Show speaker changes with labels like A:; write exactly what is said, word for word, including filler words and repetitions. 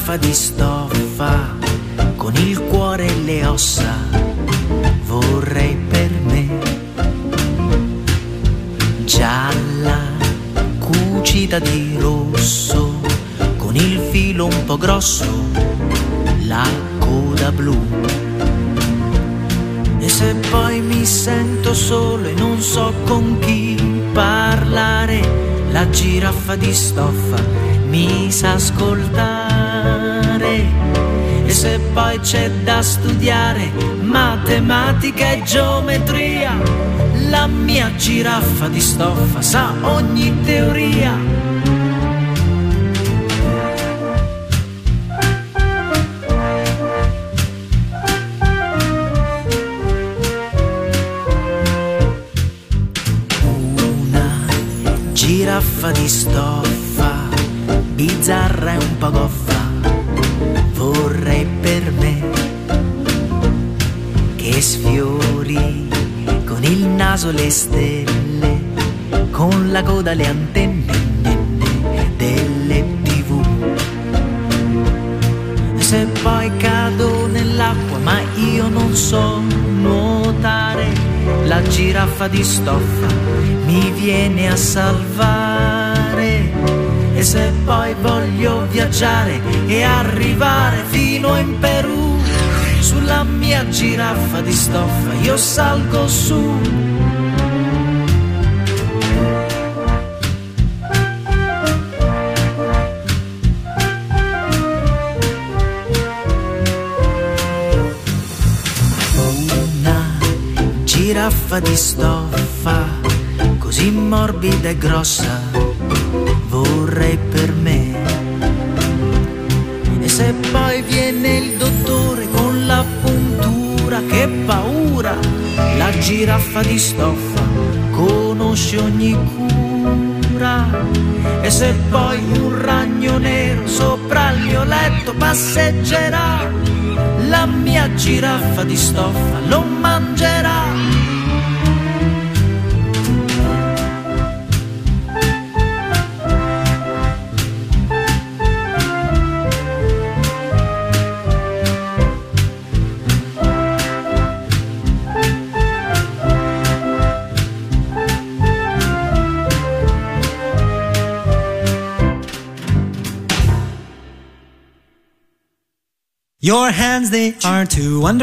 A: giraffa di stoffa con il cuore e le ossa vorrei per me, gialla cucita di rosso con il filo un po' grosso, la coda blu. E se poi mi sento solo e non so con chi parlare, la giraffa di stoffa mi sa ascoltare. E se poi c'è da studiare matematica e geometria, la mia giraffa di stoffa sa ogni teoria. Giraffa di stoffa, bizzarra e un po' goffa, vorrei per me, che sfiori con il naso le stelle, con la coda le antenne delle tivù. E se poi cado nell'acqua ma io non so nuotare, la giraffa di stoffa mi viene a salvare. E se poi voglio viaggiare e arrivare fino in Perù, sulla mia giraffa di stoffa io salgo su. Una giraffa di stoffa così morbida e grossa vorrei per me. E se poi viene il dottore con la puntura, che paura, la giraffa di stoffa conosce ogni cura. E se poi un ragno nero sopra il mio letto passeggerà, la mia giraffa di stoffa lo mangerà.
B: Your hands, they are too wonderful.